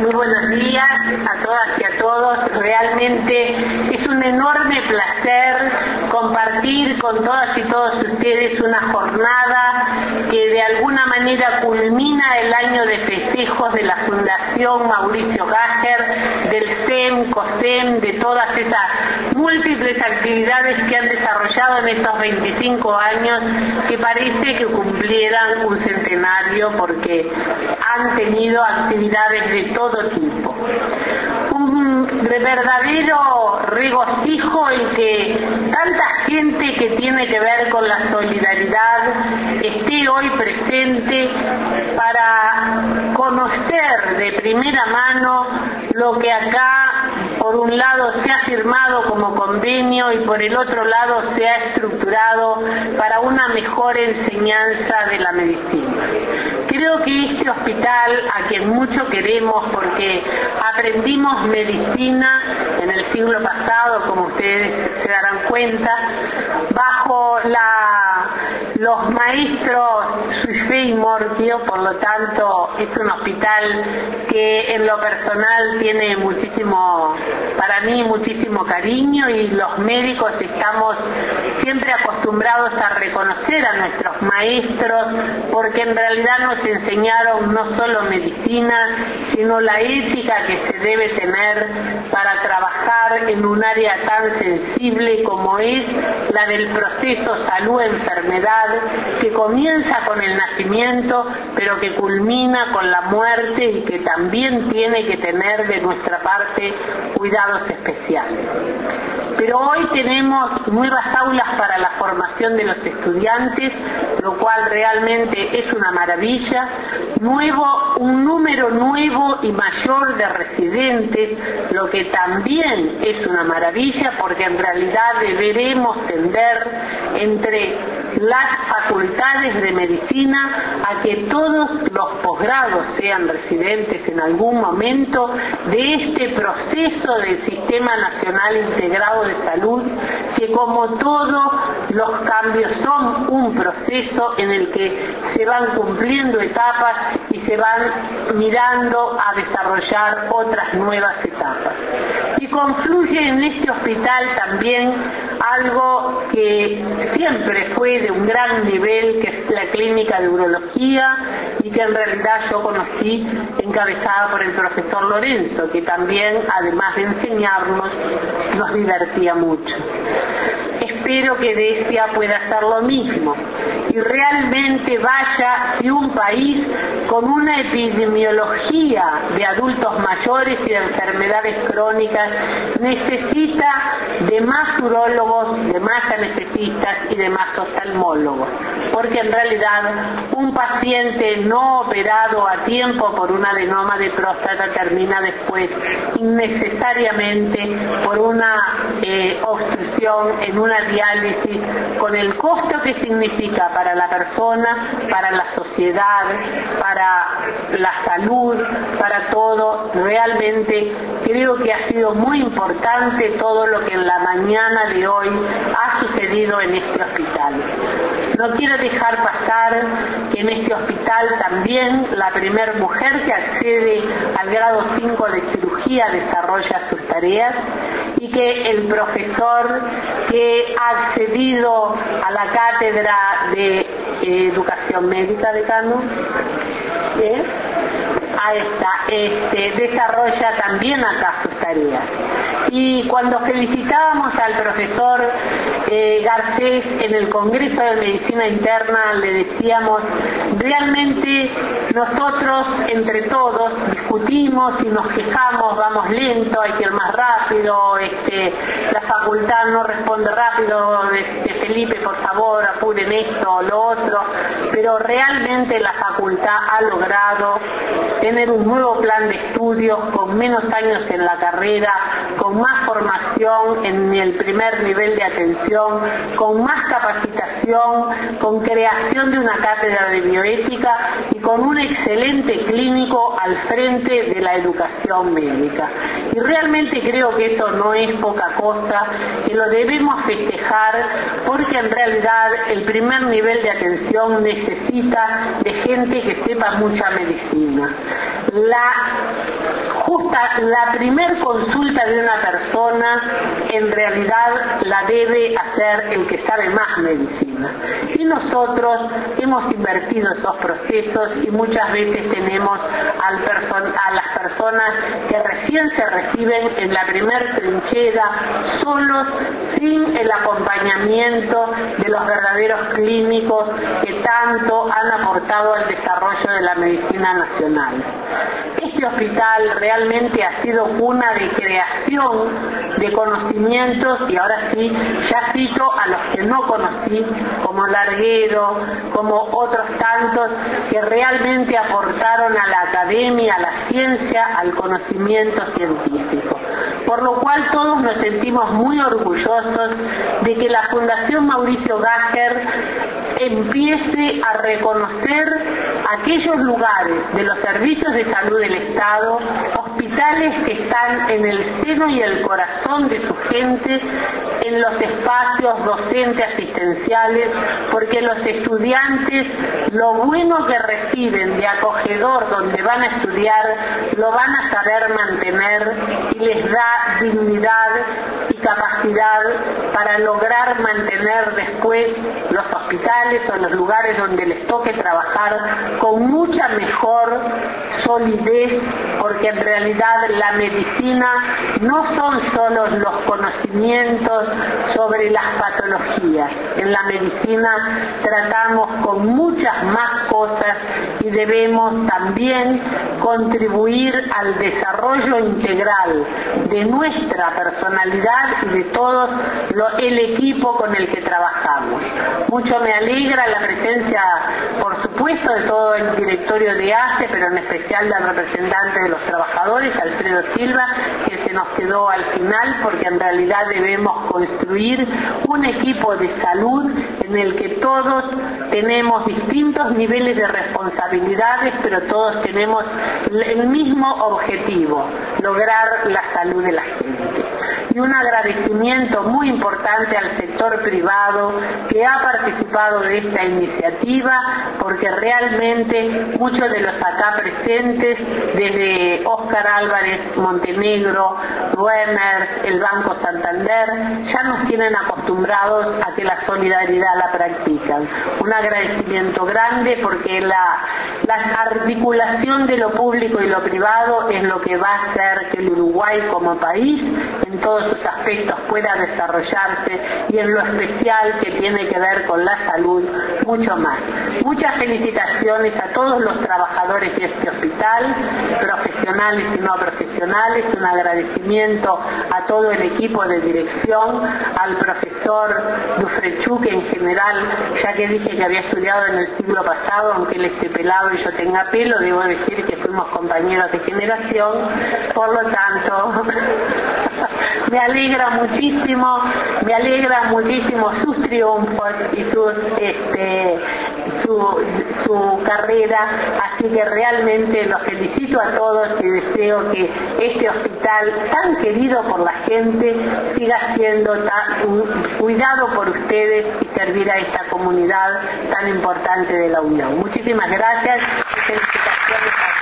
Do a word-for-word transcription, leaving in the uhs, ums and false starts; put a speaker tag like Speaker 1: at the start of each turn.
Speaker 1: Muy buenos días a todas y a todos. Realmente es un enorme placer compartir con todas y todos ustedes una jornada que de alguna manera culmina el año de festejos de la Fundación Mauricio Gager, del C E M, COSEM, de todas esas múltiples actividades que han desarrollado en estos veinticinco años, que parece que cumplieran un centenario porque han tenido actividades de todo tipo. Un verdadero regocijo el que tanta gente que tiene que ver con la solidaridad esté hoy presente para conocer de primera mano lo que acá por un lado se ha firmado como convenio y por el otro lado se ha estructurado para una mejor enseñanza de la medicina. Creo que este hospital, a quien mucho queremos porque aprendimos medicina en el siglo pasado, como ustedes se darán cuenta, bajo la, los maestros Suifé y Morquio, por lo tanto es un hospital que en lo personal tiene muchísimo, para mí muchísimo cariño, y los médicos estamos siempre acostumbrados a reconocer a nuestros maestros porque en realidad nos enseñaron no solo medicina, sino la ética que se debe tener para trabajar en un área tan sensible como es la del proceso salud-enfermedad, que comienza con el nacimiento, pero que culmina con la muerte y que también tiene que tener de nuestra parte cuidados especiales. Pero hoy tenemos nuevas aulas para la formación de los estudiantes, lo cual realmente es una maravilla. Nuevo, un número nuevo y mayor de residentes, lo que también es una maravilla, porque en realidad deberemos tender entre las facultades de medicina a que todos los posgrados sean residentes en algún momento de este proceso del Sistema Nacional Integrado de Salud, que como todos los cambios son un proceso en el que se van cumpliendo etapas y se van mirando a desarrollar otras nuevas etapas. Y confluye en este hospital también algo que siempre fue de un gran nivel, que es la clínica de urología, y que en realidad yo conocí encabezada por el profesor Lorenzo, que también, además de enseñarnos, nos divertía mucho. Espero que Decia pueda hacer lo mismo y realmente vaya si un país con una epidemiología de adultos mayores y de enfermedades crónicas necesita de más urólogos, de más anestesistas y de más oftalmólogos, porque en realidad un paciente no operado a tiempo por un adenoma de próstata termina después innecesariamente por una eh, obstrucción en una diálisis, con el costo que significa para la persona, para la sociedad, para la salud, para todo. Realmente creo que ha sido muy importante todo lo que en la mañana de hoy ha sucedido en este hospital. No quiero dejar pasar que en este hospital también la primer mujer que accede al grado cinco de cirugía desarrolla sus tareas, y que el profesor que ha accedido a la cátedra de eh, educación médica, decano, ¿eh? Ahí está, este, desarrolla también acá sus tareas. Y cuando felicitábamos al profesor eh, Garcés en el Congreso de Medicina Interna, le decíamos, realmente nosotros entre todos discutimos y nos quejamos, vamos lento, hay que ir más rápido, este, la facultad no responde rápido, este, Felipe, por favor, apuren esto o lo otro, pero realmente la facultad ha logrado tener un nuevo plan de estudios con menos años en la carrera, con más formación en el primer nivel de atención, con más capacitación, con creación de una cátedra de bioética y con un excelente clínico al frente de la educación médica. Y realmente creo que eso no es poca cosa, que lo debemos festejar, porque en realidad el primer nivel de atención necesita de gente que sepa mucha medicina. La justa la primer consulta de una persona en realidad la debe hacer el que sabe más medicina. Y nosotros hemos invertido esos procesos y muchas veces tenemos al person- a las personas que recién se reciben en la primer trinchera, solos, sin el acompañamiento de los verdaderos clínicos que tanto han aportado al desarrollo de la medicina nacional. Este hospital realmente ha sido cuna de creación de conocimientos, y ahora sí, ya cito a los que no conocí, como Larguero, como otros tantos que realmente aportaron a la academia, a la ciencia, al conocimiento científico. Por lo cual todos nos sentimos muy orgullosos de que la Fundación Mauricio Gager empiece a reconocer aquellos lugares de los servicios de salud del Estado, hospitales que están en el seno y el corazón de su gente, en los espacios docentes asistenciales, porque los estudiantes lo bueno que reciben de acogedor donde van a estudiar lo van a saber mantener y les da dignidad y capacidad para lograr mantener después los hospitales o los lugares donde les toque trabajar con mucha mejor solidez, porque en realidad la medicina no son solo los conocimientos sobre las patologías. En la medicina tratamos con muchas más cosas y debemos también contribuir al desarrollo integral de nuestra personalidad y de todo lo, el equipo con el que trabajamos. Mucho me alegra la presencia, por supuesto, de todo el directorio de A C E, pero en especial del representante de los trabajadores, Alfredo Silva, que se nos quedó al final, porque en realidad debemos construir un equipo de salud en el que todos tenemos distintos niveles de responsabilidades, pero todos tenemos el mismo objetivo: lograr la salud de la gente. Y un agradecimiento muy importante al sector privado que ha participado de esta iniciativa, porque realmente muchos de los acá presentes, desde Óscar Álvarez Montenegro, Werner, el Banco Santander, ya nos tienen acostumbrados a que la solidaridad la practican. Un agradecimiento grande, porque la, la articulación de lo público y lo privado es lo que va a hacer que el Uruguay como país en todos sus aspectos pueda desarrollarse, y en lo especial que tiene que ver con la salud mucho más. Muchas felicitaciones a todos los trabajadores de este hospital, profesionales y no profesionales, un agradecimiento a todo el equipo de dirección, al profesor Dufrechuk en general, ya que dije que había estudiado en el siglo pasado, aunque él esté pelado y yo tenga pelo, debo decir que fuimos compañeros de generación, por lo tanto me alegra muchísimo, me alegra muchísimo sus triunfos y sus, este, su, su carrera, así que realmente los felicito a todos y deseo que este hospital tan querido por la gente siga siendo tan, cuidado por ustedes y servir a esta comunidad tan importante de la Unión. Muchísimas gracias y felicitaciones a